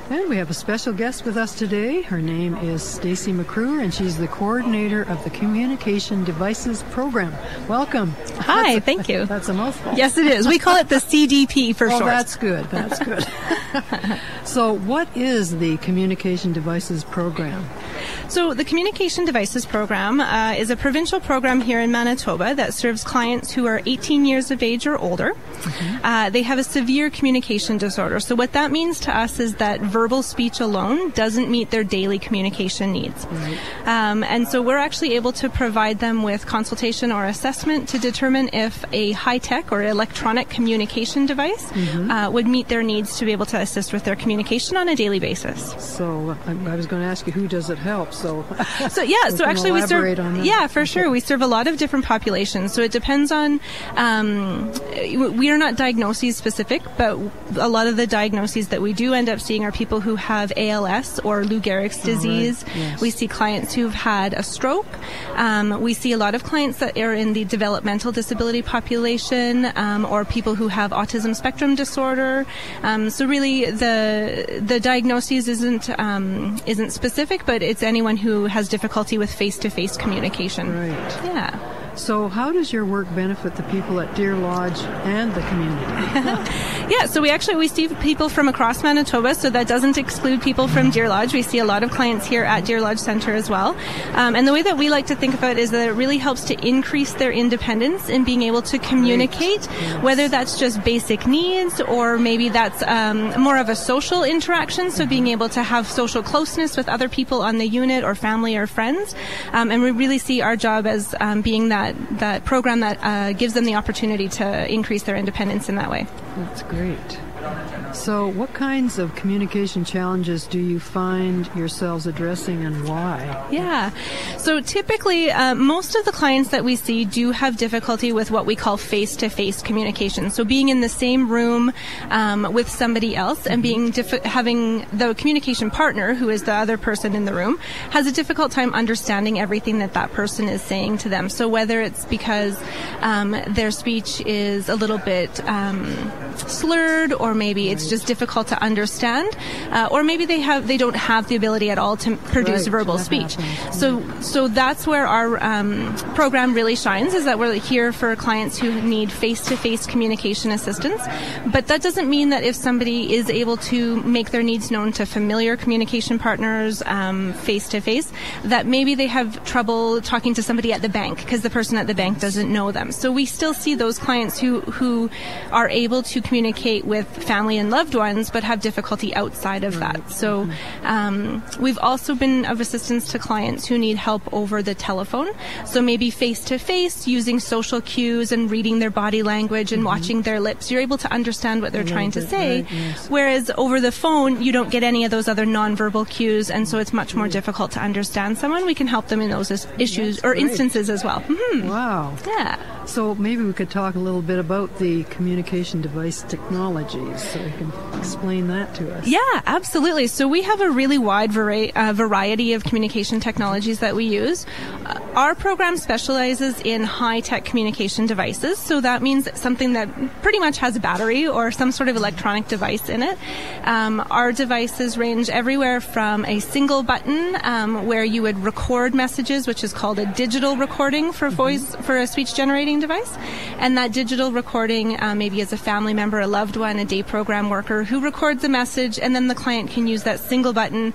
And we have a special guest with us today. Her name is Stacy McCrewer, and she's the coordinator of the Communication Devices Program. Welcome. Hi, thank you. That's a mouthful. Yes, it is. We call it the CDP for short. Oh, that's good. That's good. So what is the Communication Devices Program? So the Communication Devices Program is a provincial program here in Manitoba that serves clients who are 18 years of age or older. Mm-hmm. They have a severe communication disorder. So what that means to us is that verbal speech alone doesn't meet their daily communication needs. Right. And so we're actually able to provide them with consultation or assessment to determine if a high-tech or electronic communication device would meet their needs to be able to assist with their communication on a daily basis. So I was going to ask you, who does it help? So actually we serve, sure. We serve a lot of different populations. So it depends on, we are not diagnoses specific, but a lot of the diagnoses that we do end up seeing are people who have ALS or Lou Gehrig's disease. Right. Yes. We see clients who've had a stroke. We see a lot of clients that are in the developmental disability population, or people who have autism spectrum disorder. So really the diagnosis isn't specific, but it's anyone who has difficulty with face-to-face communication. Right. Yeah. So how does your work benefit the people at Deer Lodge and the community? Yeah, so we see people from across Manitoba, so that doesn't exclude people from Deer Lodge. We see a lot of clients here at Deer Lodge Centre as well. And the way that we like to think about it is that it really helps to increase their independence in being able to communicate, whether that's just basic needs or maybe that's more of a social interaction, so being able to have social closeness with other people on the unit or family or friends. And we really see our job as being that program that gives them the opportunity to increase their independence in that way. That's great. So what kinds of communication challenges do you find yourselves addressing and why? Yeah. So typically, most of the clients that we see do have difficulty with what we call face-to-face communication. So being in the same room with somebody else and having the communication partner, who is the other person in the room, has a difficult time understanding everything that person is saying to them. So whether it's because their speech is a little bit slurred, or maybe it's just difficult to understand, or maybe they don't have the ability at all to produce verbal speech. So that's where our program really shines, is that we're here for clients who need face-to-face communication assistance. But that doesn't mean that if somebody is able to make their needs known to familiar communication partners face-to-face, that maybe they have trouble talking to somebody at the bank because the person at the bank doesn't know them. So we still see those clients who are able to communicate with family and loved ones but have difficulty outside of that. So we've also been of assistance to clients who need help over the telephone. So maybe face-to-face, using social cues and reading their body language and watching their lips. You're able to understand what they're trying to say, whereas over the phone, you don't get any of those other nonverbal cues, and so it's much more difficult to understand someone. We can help them in those issues or instances as well. Mm-hmm. Wow. Yeah. So maybe we could talk a little bit about the communication device technologies, so you can explain that to us. Yeah, absolutely. So we have a really wide variety of communication technologies that we use. Our program specializes in high-tech communication devices, so that means something that pretty much has a battery or some sort of electronic device in it. Our devices range everywhere from a single button where you would record messages, which is called a digital recording for voice, for a speech generating device, and that digital recording maybe is a family member, a loved one, a day program worker who records a message, and then the client can use that single button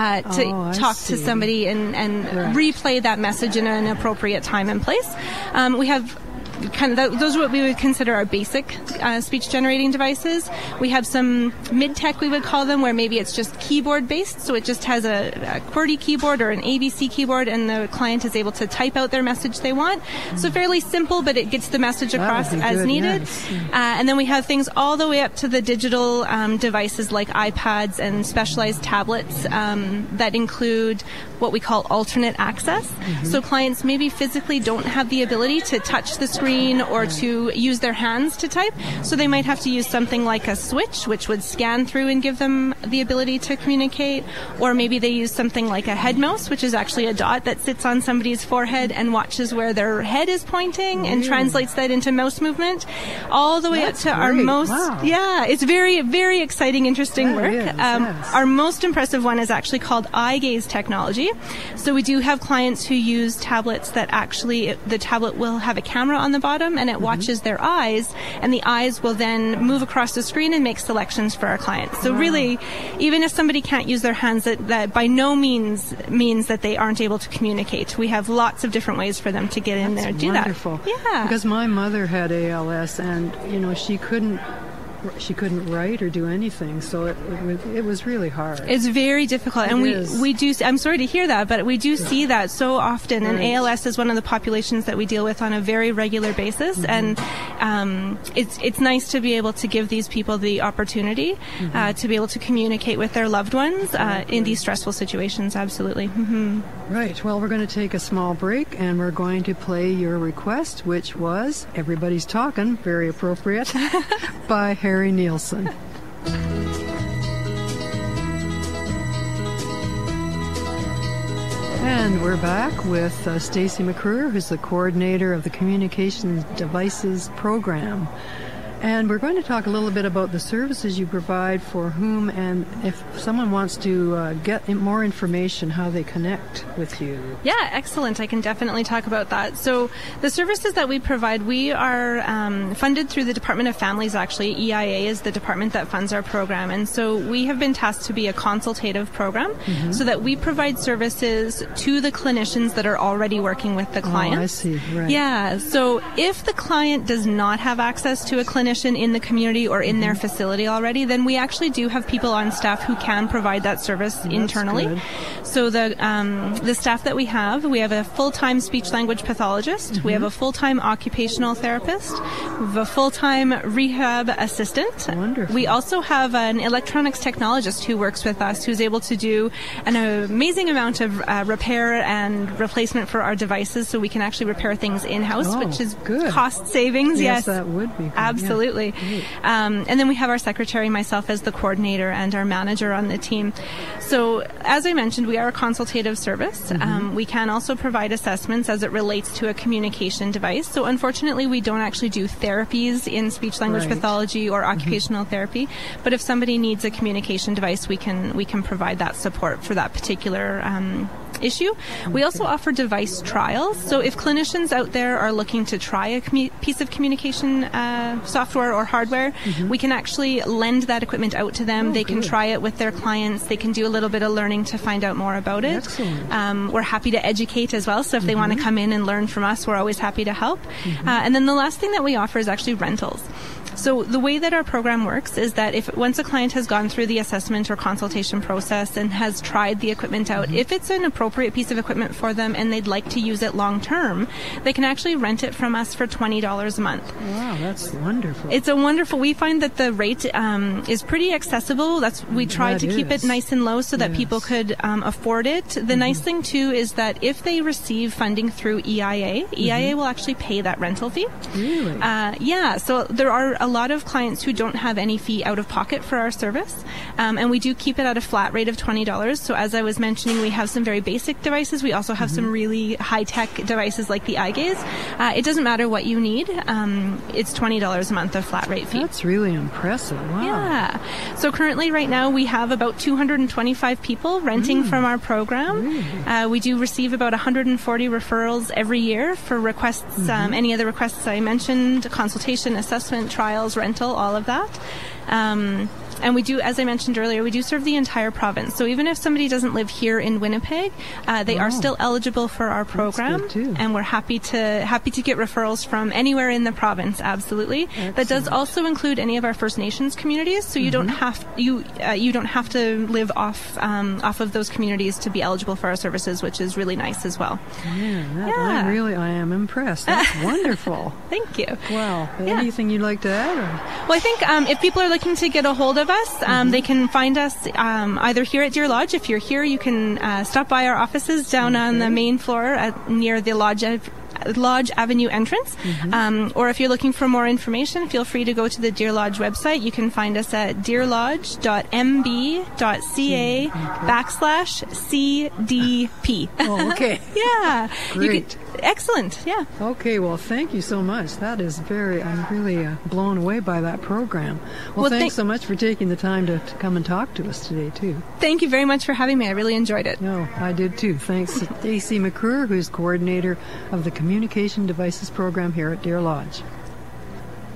to talk to somebody and replay that message in an appropriate time and place. We have those are what we would consider our basic speech generating devices. We have some mid-tech, we would call them, where maybe it's just keyboard based, so it just has a QWERTY keyboard or an ABC keyboard, and the client is able to type out their message they want. So fairly simple, but it gets the message across as needed. Yes. And then we have things all the way up to the digital devices like iPads and specialized tablets that include what we call alternate access. So clients maybe physically don't have the ability to touch the screen screen or to use their hands to type. So they might have to use something like a switch, which would scan through and give them the ability to communicate. Or maybe they use something like a head mouse, which is actually a dot that sits on somebody's forehead and watches where their head is pointing and translates that into mouse movement, all the way up to our most, it's very, very exciting, interesting work. Our most impressive one is actually called eye gaze technology. So we do have clients who use tablets that actually, the tablet will have a camera on the bottom and it watches their eyes, and the eyes will then move across the screen and make selections for our clients. So really, even if somebody can't use their hands, that by no means means that they aren't able to communicate. We have lots of different ways for them to get in there and do that. Wonderful. Yeah. Because my mother had ALS, and she couldn't write or do anything, so it was really hard. It's very difficult, and we do. I'm sorry to hear that, but we do see that so often. And ALS is one of the populations that we deal with on a very regular basis, and it's nice to be able to give these people the opportunity to be able to communicate with their loved ones in these stressful situations. Absolutely. Right. Well, we're going to take a small break, and we're going to play your request, which was "Everybody's Talking," very appropriate, by Harry Nilsson. And we're back with Stacy McCrur, who's the coordinator of the Communication Devices Program. And we're going to talk a little bit about the services you provide for whom, and if someone wants to get more information, how they connect with you. Yeah, excellent. I can definitely talk about that. So the services that we provide, we are funded through the Department of Families, actually. EIA is the department that funds our program. And so we have been tasked to be a consultative program so that we provide services to the clinicians that are already working with the client. Oh, I see. Right. Yeah. So if the client does not have access to a clinician in the community or in their facility already, then we actually do have people on staff who can provide that service internally. Good. So the staff that we have a full-time speech-language pathologist, we have a full-time occupational therapist, we have a full-time rehab assistant. Wonderful. We also have an electronics technologist who works with us, who's able to do an amazing amount of repair and replacement for our devices, so we can actually repair things in-house, which is good. Cost savings. Yes, that would be good. Absolutely. And then we have our secretary, myself as the coordinator, and our manager on the team. So as I mentioned, we are a consultative service. We can also provide assessments as it relates to a communication device. So unfortunately, we don't actually do therapies in speech-language pathology or occupational therapy. But if somebody needs a communication device, we can provide that support for that particular issue. We also offer device trials. So if clinicians out there are looking to try a piece of communication software or hardware, we can actually lend that equipment out to them. They can try it with their clients. They can do a little bit of learning to find out more about it. Excellent. We're happy to educate as well. So if they want to come in and learn from us, we're always happy to help. And then the last thing that we offer is actually rentals. So the way that our program works is that once a client has gone through the assessment or consultation process and has tried the equipment out, if it's an appropriate piece of equipment for them and they'd like to use it long term, they can actually rent it from us for $20 a month. Wow, that's wonderful. It's we find that the rate is pretty accessible. We tried to keep it nice and low so that people could afford it. The nice thing too is that if they receive funding through EIA will actually pay that rental fee. Really? Yeah, so there are a lot of clients who don't have any fee out of pocket for our service, and we do keep it at a flat rate of $20. So as I was mentioning, we have some very basic devices. We also have some really high-tech devices like the eye gaze. It doesn't matter what you need. It's $20 a month of flat rate fee. That's really impressive. Wow. Yeah. So currently right now we have about 225 people renting from our program. Really? We do receive about 140 referrals every year for requests, any of the requests I mentioned, consultation, assessment, trials, rental, all of that. And we do, as I mentioned earlier, we do serve the entire province. So even if somebody doesn't live here in Winnipeg, they are still eligible for our program. That's good too. And we're happy to get referrals from anywhere in the province. Absolutely. Excellent. That does also include any of our First Nations communities. So you don't have you don't have to live off of those communities to be eligible for our services, which is really nice as well. I am impressed. That's wonderful. Thank you. Wow. Anything you'd like to add? Well, I think if people are looking to get a hold of us, they can find us either here at Deer Lodge. If you're here, you can stop by our offices down on the main floor near the lodge Lodge Avenue entrance. Or if you're looking for more information, feel free to go to the Deer Lodge website. You can find us at deerlodge.mb.ca/CDP. Oh, okay. Yeah. Great. Excellent. Yeah. Okay, well, thank you so much. That is I'm really blown away by that program. Well, thanks so much for taking the time to come and talk to us today, too. Thank you very much for having me. I really enjoyed it. No, I did, too. Thanks to Stacey McClure, who's coordinator of the Communication Devices Program here at Deer Lodge.